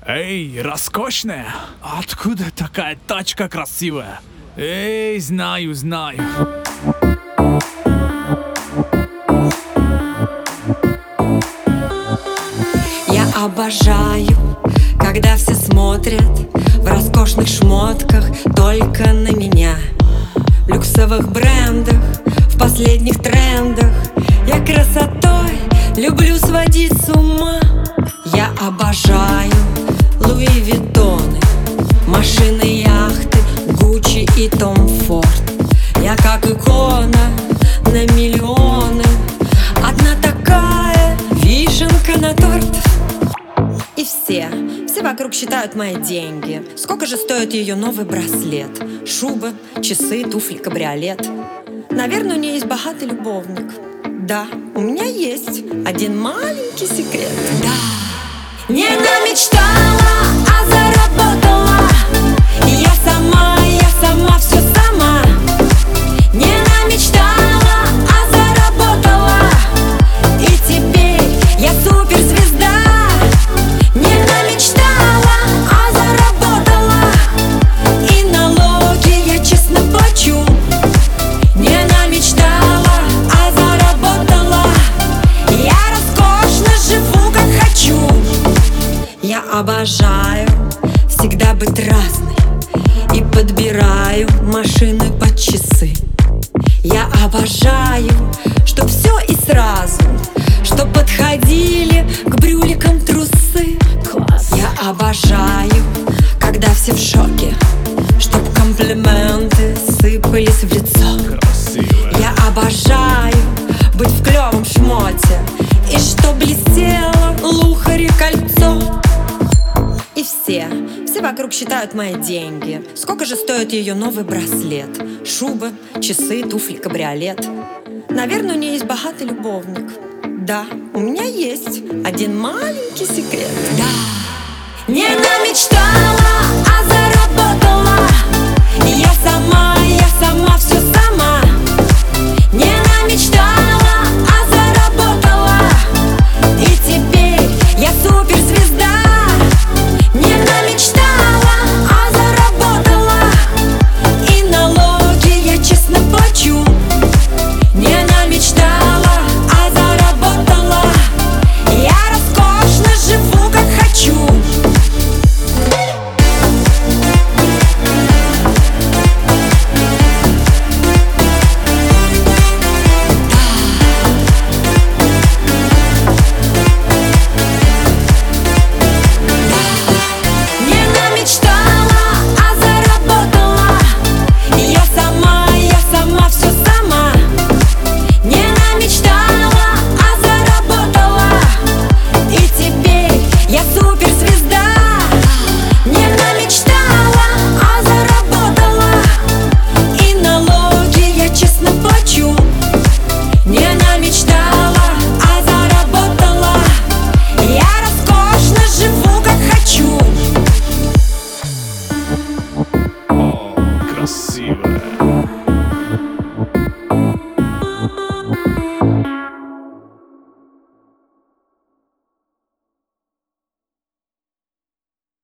Эй, роскошная! Откуда такая тачка красивая? Эй, знаю. Я обожаю, когда все смотрят в роскошных шмотках только на меня. В люксовых брендах, в последних трендах. Я красотой люблю сводить с ума. Я обожаю Луи Виттоны, машины, яхты, Гуччи и Том Форд. Я как икона на миллионы. Одна такая вишенка на торт. И все вокруг считают мои деньги. Сколько же стоит ее новый браслет? Шуба, часы, туфли, кабриолет. Наверное, у нее есть богатый любовник. Да, у меня есть один маленький секрет. Да, не намечтала, а заработала. Я сама все сама. Не намечтала, а заработала. И теперь я суперзвезда. Не намечтала, а заработала. И налоги я честно плачу. Не намечтала, а заработала. Я роскошно живу, как хочу. Я обожаю всегда быть разной и подбираю машины под часы. Я обожаю, чтоб все и сразу, чтоб подходили к брюликам трусы. Я обожаю, когда все в шоке, чтоб комплименты сыпались в лицо. Я обожаю быть в клевом шмоте и чтоб блестело лухари кольцо. И все вокруг считают мои деньги. Сколько же стоит ее новый браслет? Шуба, часы, туфли, кабриолет. Наверное, у нее есть богатый любовник. Да, у меня есть один маленький секрет. Да, не намечтала, а заработала. Я сама все сама. Не намечтала, а заработала. И теперь я суперзвезда. Не намечтала, а заработала. И налоги я честно плачу. Не намечтала, а заработала. Я роскошно живу, как хочу. Красиво.